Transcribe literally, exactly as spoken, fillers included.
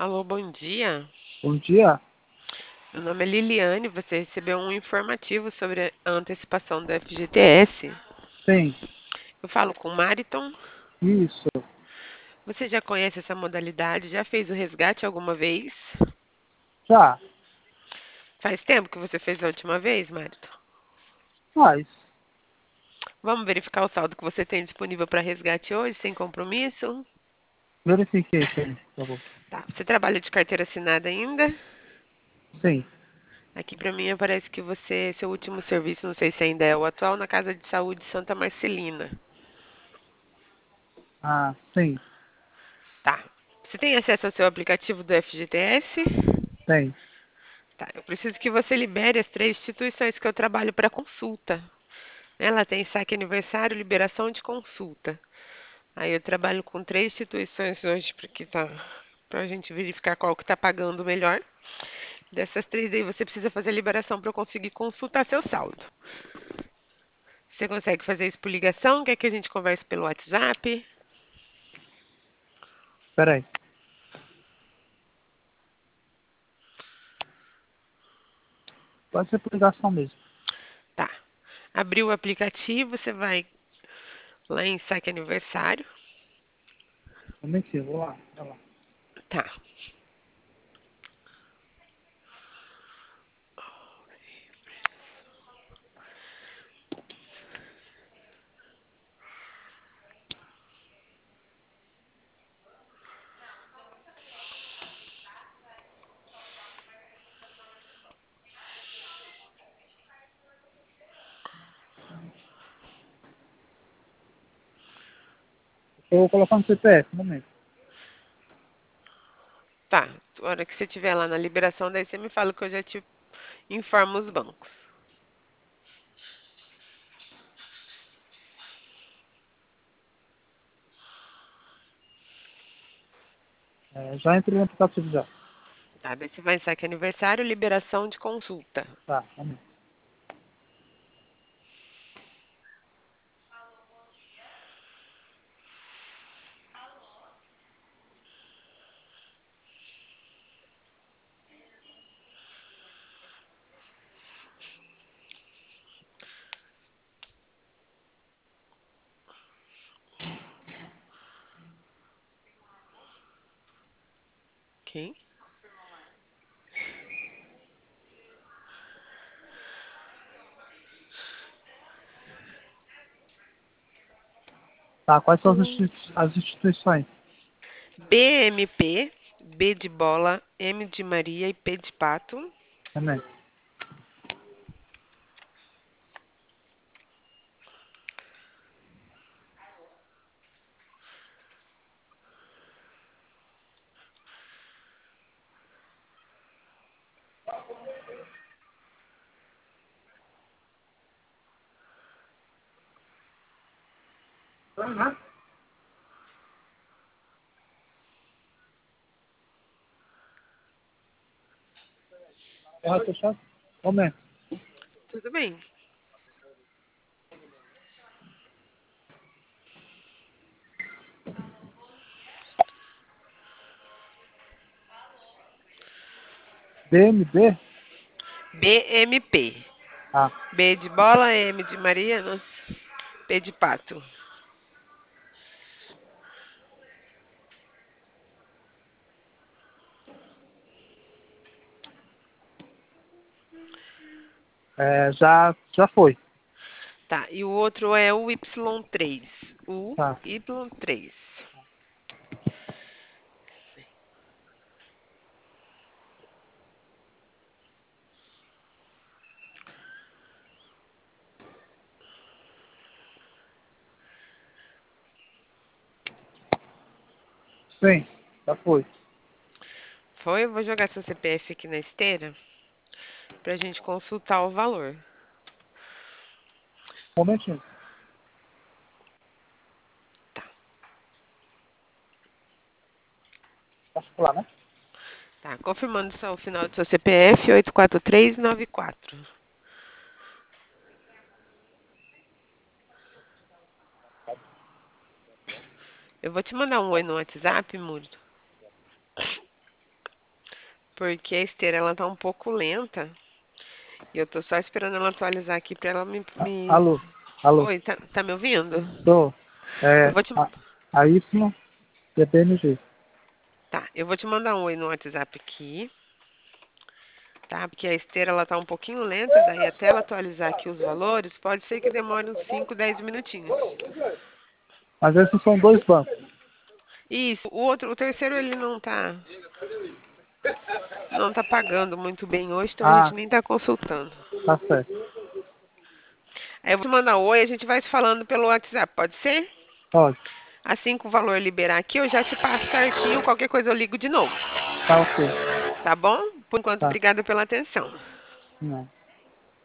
Alô, bom dia. Bom dia. Meu nome é Liliane. Você recebeu um informativo sobre a antecipação do F G T S. Sim, Eu falo com o Mariton. isso. Você já conhece essa modalidade? Já fez o resgate alguma vez? Já, Faz tempo que você fez a última vez, Mariton? mas Vamos verificar o saldo que você tem disponível para resgate hoje, sem compromisso? verifiquei, sim, por favor. Tá. Você trabalha de carteira assinada ainda? Sim. Aqui para mim aparece que você, seu último serviço, não sei se ainda é o atual, na Casa de Saúde Santa Marcelina. Ah, sim, Tá. Você tem acesso ao seu aplicativo do F G T S? tem. Tá. Eu preciso que você libere as três instituições que eu trabalho para consulta. Ela tem saque aniversário, liberação de consulta. Aí eu trabalho com três instituições hoje porque tá para a gente verificar qual que está pagando melhor. Dessas três aí você precisa fazer a liberação para eu conseguir consultar seu saldo. Você consegue fazer isso por ligação? Quer que a gente converse pelo WhatsApp? Espera aí. Pode ser por ligação mesmo. Tá. Abriu o aplicativo, você vai lá em saque aniversário. Também sim, vou lá. Vai lá. Tá. Estou colocando C P F, um momento. Tá. A hora que você estiver lá na liberação, daí você me fala que eu já te informo os bancos. É, já entrei no aplicativo já. Tá, daí você vai em saque aniversário, liberação de consulta. Tá, um momento. Ok? Tá, quais são as, institui- as instituições? B M P, B de bola, M de Maria e P de pato. Também. Uhum. Correto, fechado? Um momento. Tudo bem. B M B? B M P. Ah, B de bola, M de Maria, nossa, P de pato. é, já, já foi. Tá, e o outro é o Y três. O Tá. Y três. Sim, já foi. Foi? Eu vou jogar seu C P F aqui na esteira pra gente consultar o valor. Um momentinho. Tá, Posso pular, né? tá. Confirmando só o final do seu C P F, oito quatro três nove quatro. Eu vou te mandar um oi no WhatsApp, Murilo. porque a esteira ela tá um pouco lenta e eu tô só esperando ela atualizar aqui para ela me, me... Alô, alô, Oi, tá, tá me ouvindo? tô. Eu É, vou te, a, a Y e a P N G. tá, eu vou te mandar um oi no WhatsApp aqui, tá? Porque a esteira ela tá um pouquinho lenta, daí até ela atualizar aqui os valores, pode ser que demore uns cinco, dez minutinhos. Mas esses são dois bancos. Isso, o outro, o terceiro ele não tá, não tá pagando muito bem hoje, então a Ah, gente nem tá consultando. tá certo. Aí eu vou te mandar um oi, a gente vai se falando pelo WhatsApp, pode ser? Pode. Assim que o valor liberar aqui, eu já te passo certinho, qualquer coisa eu ligo de novo, Tá ok. tá bom? Por enquanto, Tá. obrigada pela atenção. Não.